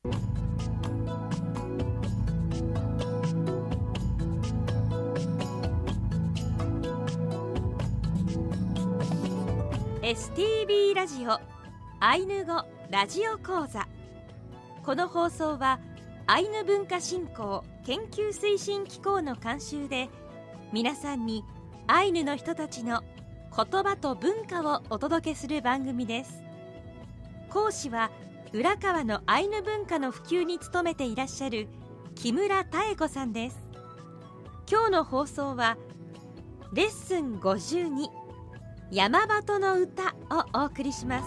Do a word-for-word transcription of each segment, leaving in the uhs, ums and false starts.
エスティービー ラジオアイヌ語ラジオ講座。この放送はアイヌ文化振興研究推進機構の監修で、皆さんにアイヌの人たちの言葉と文化をお届けする番組です。講師は浦川のアイヌ文化の普及に努めていらっしゃる木村妙子さんです。今日の放送はレッスンごじゅうに、山鳩の歌をお送りします。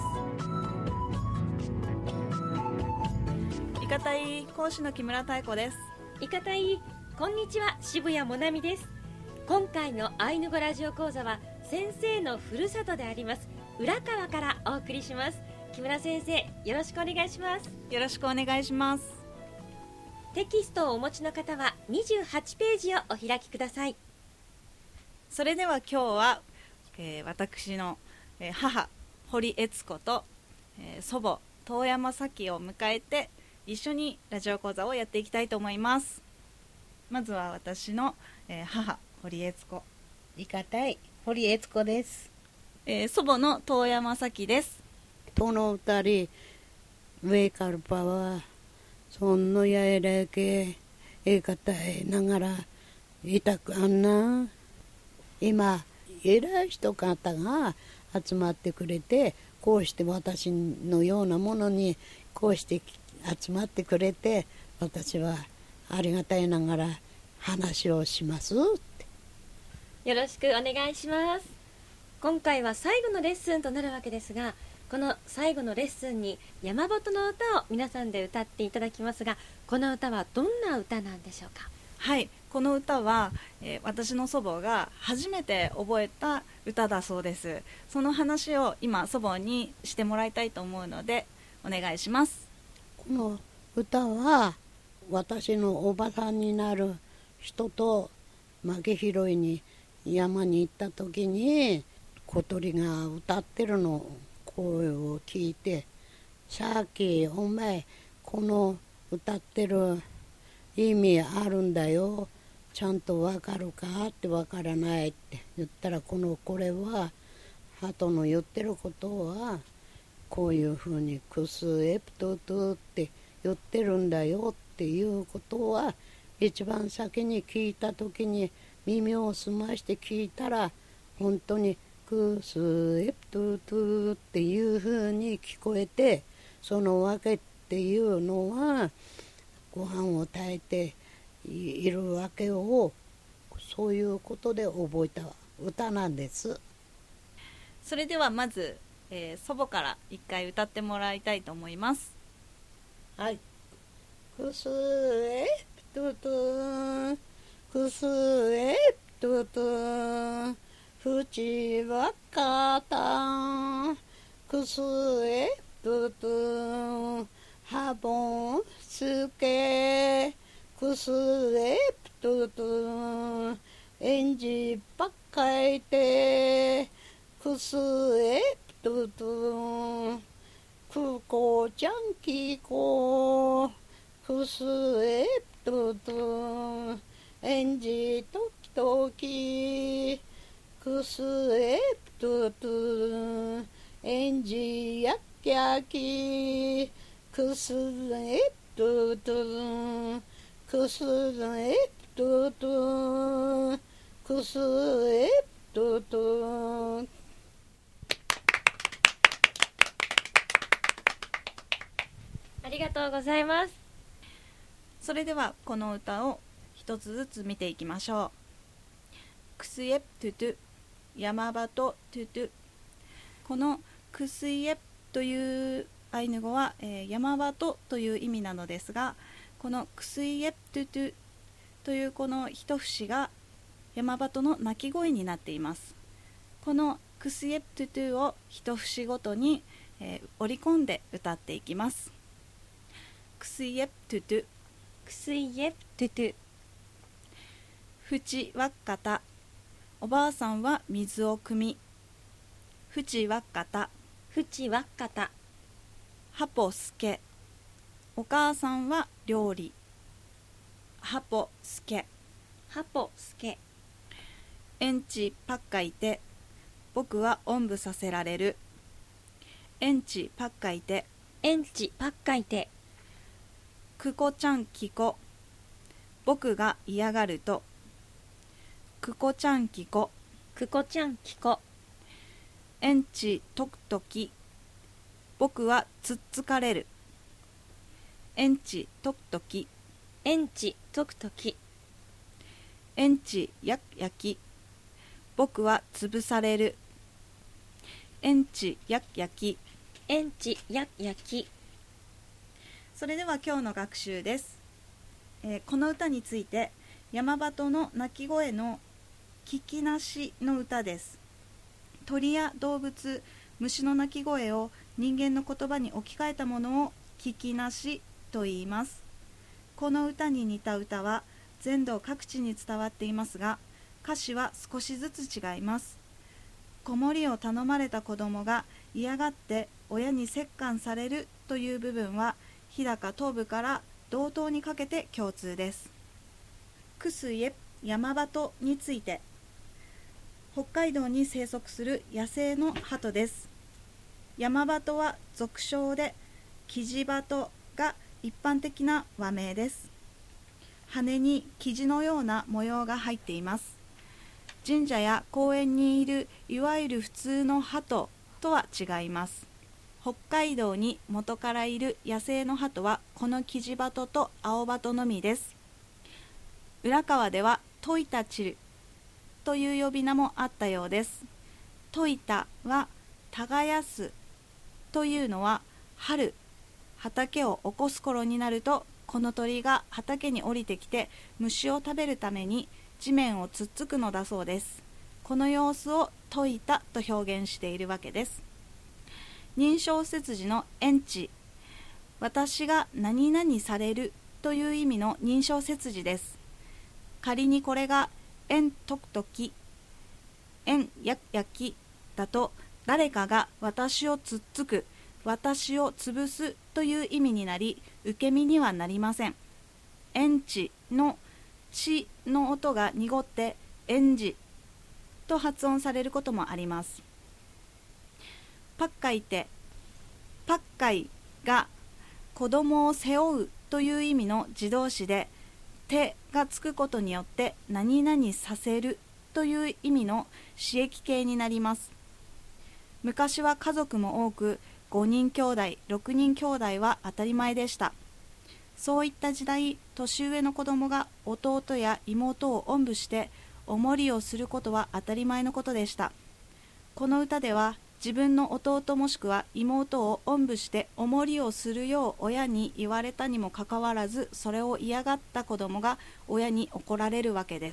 いかたい講師の木村妙子です。 いかたい、こんにちは、渋谷もなみです。今回のアイヌ語ラジオ講座は先生のふるさとであります浦川からお送りします。木村先生、よろしくお願いします。 よろしくお願いします。 テキストをお持ちの方はにじゅうはちページをお開きください。 それでは今日は、えー、私の、えー、母堀悦子と、えー、祖母遠山咲を迎えて一緒にラジオ講座をやっていきたいと思います。まずは私の、えー、母堀悦子、 いかたい堀悦子です。 えー、祖母の遠山咲です。 この二人上からパはそんのやえらけえかたいながらいたくあんな。今偉い人方が集まってくれて、こうして私のようなものにこうして集まってくれて、私はありがたいながら話をしますって。 よろしくお願いします。今回は最後のレッスンとなるわけですが、この最後のレッスンに山鳩の歌を皆さんで歌っていただきますが、この歌はどんな歌なんでしょうか？ はい、この歌は、えー、私の祖母が初めて覚えた歌だそうです。その話を今祖母にしてもらいたいと思うのでお願いします。 この歌は私のおばさんになる人と負け拾いに山に行った時に小鳥が歌ってるの声を聞いて、さっきお前この歌ってる意味あるんだよ、ちゃんとわかるかってわからないって言ったら、このこれは鳩の言ってることはこういうふうにクスエプトトって言ってるんだよっていうことは、一番先に聞いた時に耳を澄まして聞いたら本当にクスエプトトっていうふうに聞こえて、そのわけっていうのはご飯を炊いているわけを、そういうことで覚えた歌なんです。 それではまず、えー、祖母から一回歌ってもらいたいと思います。 はい。くすえぷととくすえぷととふちわかたくすえぷととはぼんすけくすえぷととえんじばっかいてくすえぷととくこちゃんきこくすえぷととえんじときときくすえぷととえんじやっきゃきくすえぷととくすえぷととくすえぷとと。 ありがとうございます。 それではこの歌を一つずつ見ていきましょう。クスエプトゥトゥ、山鳩トゥトゥ。このクスエプというアイヌ語は、えー、山鳩という意味なのですが、このクスイエプトゥトゥというこの一節が山鳩の鳴き声になっています。このクスイエプトゥトゥを一節ごとに、えー、織り込んで歌っていきます。クスイエプトゥトゥ、 クスイエプトゥトゥ。 ふちわっかた、おばあさんは水を汲み。ふちわっかた、 ふちわっかた。 はぽすけ、 お母さんは料理。ハポスケ。 ハポスケ。 エンチパッカイテ。僕はおんぶさせられる。エンチパッカイテ。 エンチパッカイテ。 クコちゃんキコ。僕が嫌がると。クコちゃんキコ。 クコちゃんキコ。 エンチトクトキ。僕はつっつかれる。エンチトクトキ。 エンチトクトキ。 エンチヤクヤキ。僕は潰される。エンチヤクヤキ。 エンチヤクヤキ。 それでは今日の学習です。えー、この歌について山鳩の鳴き声の聞きなしの歌です。鳥や動物、虫の鳴き声を人間の言葉に置き換えたものを聞きなしと言います。この歌に似た歌は全土各地に伝わっていますが、歌詞は少しずつ違います。子守を頼まれた子供が嫌がって親に折檻されるという部分は日高東部から道東にかけて共通です。クスイエ山鳩について。北海道に生息する野生の鳩です。山鳩は俗称でキジバトが一般的な和名です。羽に生地のような模様が入っています。神社や公園にいるいわゆる普通の鳩とは違います。北海道に元からいる野生の鳩はこのキジバトと青バトのみです。浦川ではトイタチルという呼び名もあったようです。トイタは耕すというのは春、畑を起こす頃になるとこの鳥が畑に降りてきて虫を食べるために地面をつっつくのだそうです。この様子をトイタと表現しているわけです。認証切字のエンチ、私が何々されるという意味の認証切字です。仮にこれがエントクトキ、エンヤクヤキだと誰かが私をつっつく、私を潰すという意味になり受け身にはなりません。エンチのチの音が濁ってエンジと発音されることもあります。パッカイテ、パッカイが子供を背負うという意味の自動詞で、手がつくことによって何々させるという意味の詞液形になります。昔は家族も多くごにん兄弟、ろくにん兄弟は当たり前でした。そういった時代、年上の子供が弟や妹をおんぶしておもりをすることは当たり前のことでした。この歌では自分の弟もしくは妹をおんぶしておもりをするよう親に言われたにもかかわらず、それを嫌がった子供が親に怒られるわけです。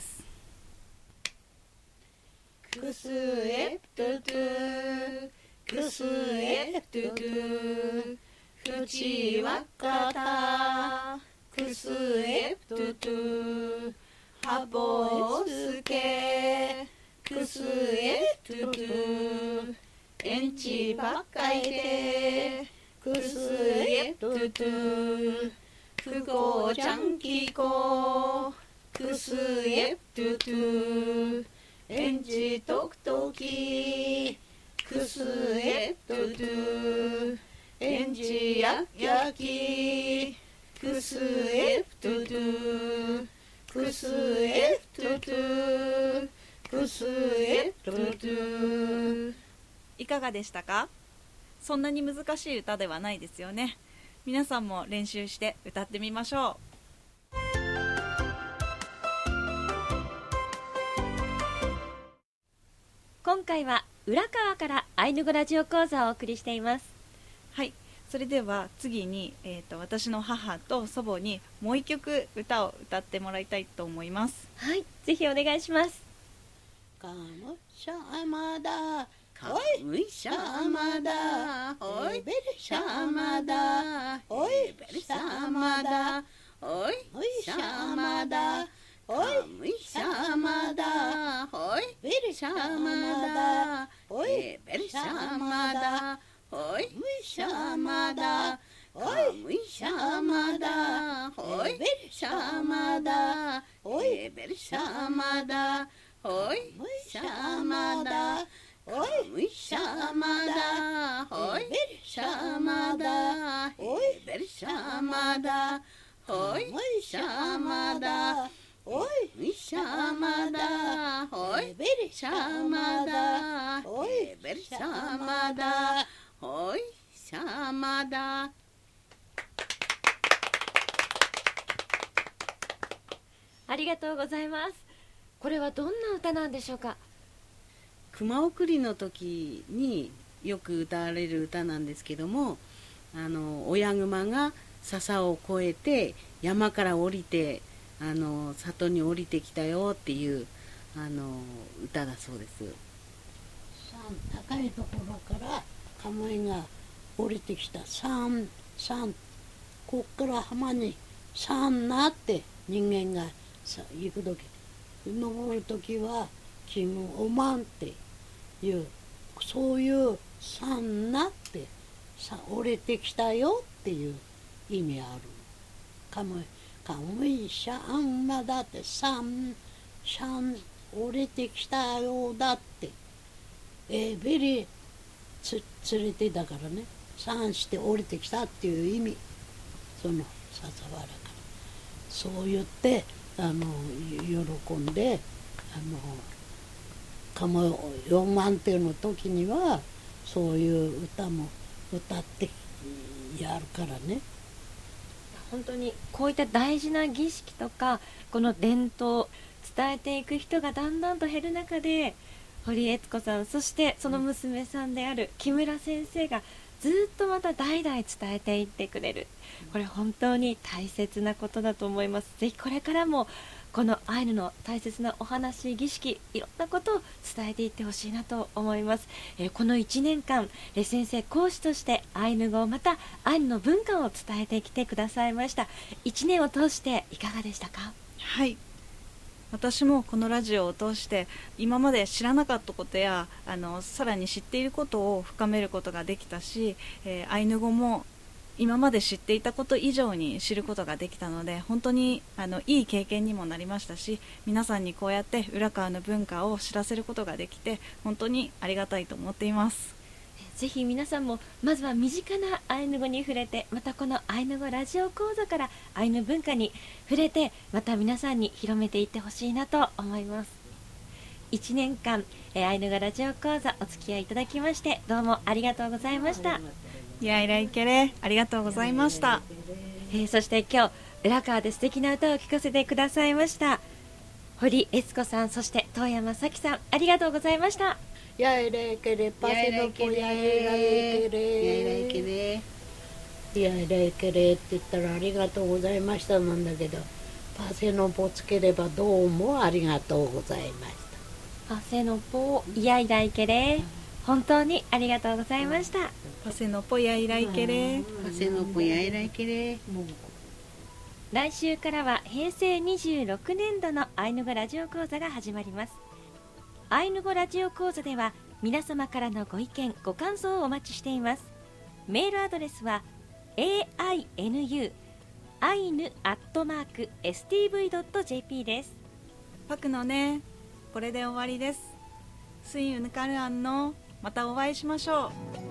クスエプトゥトゥクスエプトゥトゥ口はかたクスエプトゥトゥハボスケクスエプトゥトゥエンチばっかいでクスエプトゥトゥフゴちゃんキコクスエプトゥトゥエンチトクトキクスエプトゥトゥエンチヤクヤキクスエプトゥトゥクスエプトゥトゥクスエプトゥトゥ。 いかがでしたか？そんなに難しい歌ではないですよね。皆さんも練習して歌ってみましょう。 今回は浦川からアイヌ語ラジオ講座をお送りしています。 はい、それでは次に、えーと、私の母と祖母にもう一曲歌を歌ってもらいたいと思います。 はい、ぜひお願いします。 カムシャマダカムシャマダおいベルシャマダおいベルシャマダおいシャマダおいシャマダおいベルシシャャママダダおいベルシャマダおいシャマダおいカムシャマ 샤마다 호이 샤마다 에벨 샤마다 호이 샤마다 호이 샤마다 호이 샤마다 에벨 샤마다 호이 샤마다 호이 샤마다 호이 샤마다 에벨 샤마다 호이 샤마다。 ありがとうございます。これはどんな歌なんでしょうか。 熊送りの時によく歌われる歌なんですけども、あの親熊が笹を越えて山から降りてあの里に降りてきたよっていうあの歌だそうです。 高いところから鴨居が降りてきた。山山こっから浜に山なって人間がさ行く時登る時はキムオマンっていうそういう山なってさ降りてきたよっていう意味ある。鴨居鴨居シャンマだって山山降りてきたよだってえー、ベリーつ連れてだからね山して降りてきたっていう意味その笹原からそう言ってあの喜んであの鴨よんまんての時にはそういう歌も歌ってやるからね。 本当にこういった大事な儀式とかこの伝統を伝えていく人がだんだんと減る中で堀悦子さんそしてその娘さんである木村先生がずっとまた代々伝えていってくれる。これ本当に大切なことだと思います。ぜひこれからもこのアイヌの大切なお話儀式いろんなことを伝えていってほしいなと思います。えー、このいちねんかん、えー、先生講師としてアイヌ語またアイヌの文化を伝えてきてくださいました。いちねんを通していかがでしたか。 はい、私もこのラジオを通して今まで知らなかったことやあのさらに知っていることを深めることができたし、えー、アイヌ語も今まで知っていたこと以上に知ることができたので本当にあのいい経験にもなりましたし皆さんにこうやって浦川の文化を知らせることができて本当にありがたいと思っています。 ぜひ皆さんもまずは身近なアイヌ語に触れてまたこのアイヌ語ラジオ講座からアイヌ文化に触れてまた皆さんに広めていってほしいなと思います。いちねんかんえアイヌ語ラジオ講座お付き合いいただきましてどうもありがとうございました。 いやいらいけれありがとうございました。 えー、そして今日浦川で素敵な歌を聴かせてくださいました堀悦子さんそして遠山咲さんありがとうございました。 やいれけれパセのぽやいらいけれやいらいけれやいらいけれって言ったらありがとうございましたなんだけどパセのぽつければどうもありがとうございました。 パセのぽやいらいけれ本当にありがとうございました。 パセのぽやいらいけれパセのぽやいらいけれ。 来週からはへいせいにじゅうろくねんどのアイヌ語ラジオ講座が始まります。アイヌ語ラジオ講座では皆様からのご意見ご感想をお待ちしています。メールアドレスは エーアイエヌユー アイヌ アットマーク エスティーブイ ドット ジェーピー です。 パクのねこれで終わりです。スインウヌカルアンのまたお会いしましょう。